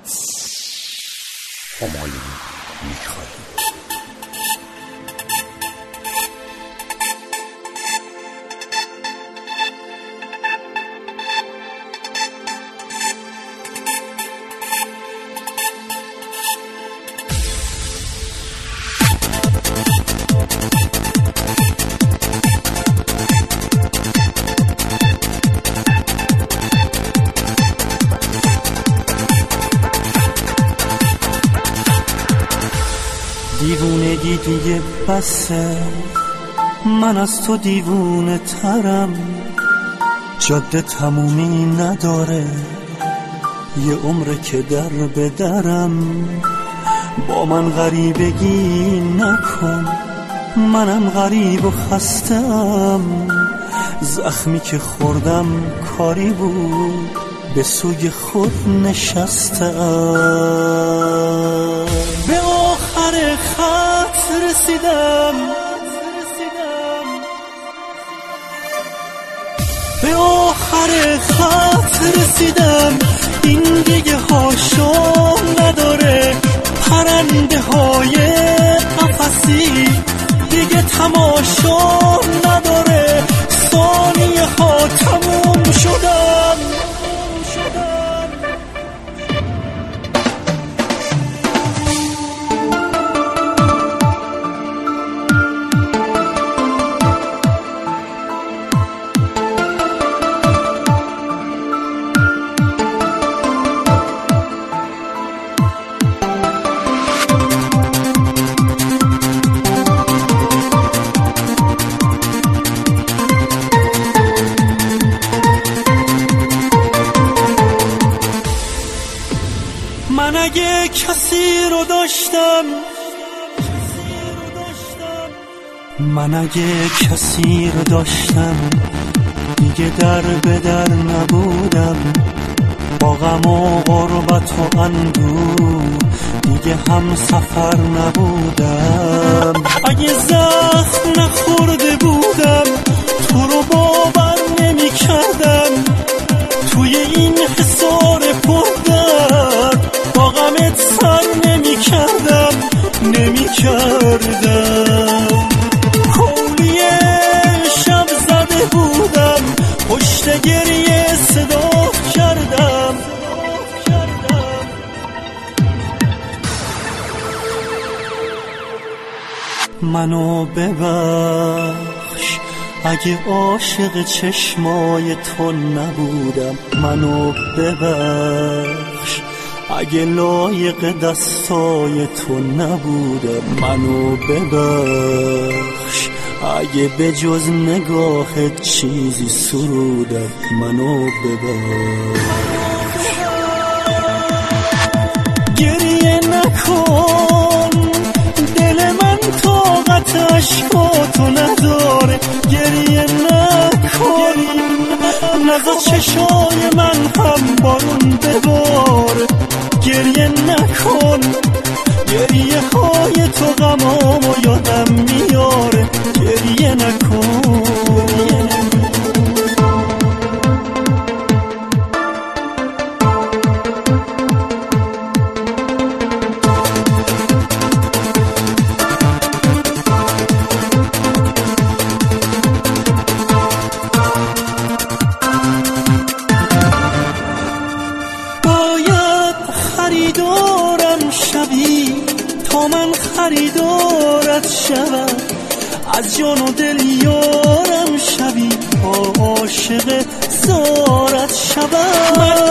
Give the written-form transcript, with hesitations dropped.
همایون میخواهی. دیوونگی دیگه بسه، من از تو دیوونه ترم، جاده تمومی نداره، یه عمره که در به درم. با من غریبگی نکن، منم غریب و خستم، زخمی که خوردم کاری بود، به سوی خود نشستم. به آخر خط رسیدم، به آخر خط رسیدم، این دیگه هاشو نداره، پرنده های قفسی دیگه تماشا نداره، ثانیه ها تموم شدم. من اگه کسی رو داشتم، من اگه کسی رو داشتم، دیگه در به در نبودم، با غم و غربت و اندوه دیگه هم سفر نبودم. اگه زخم نخورده بودم، تو رو باور نمی کردم، توی این حصار پردرد با غمت سر نمی کردم، نمی کردم. کولی شب زده بودم، پشت گریه صدا کردم. منو ببخش اگه عاشق چشمای تو نبودم، منو ببخش اگه لایق دستای تو نبودم، منو ببخش اگه به جز نگاهت چیزی سرودم، منو ببخش. گریه نکن، دل من طاقت عشقاتو نداره، گریه نکن، نذار چشای من هم بارون بباره، گریه نکن، گریه های تو غمامو یادم میاره، گریه نکن. خریدارم شبی تا من خریدارت شوم، از جان و دل یارم شبی تا عاشق زارت شوم.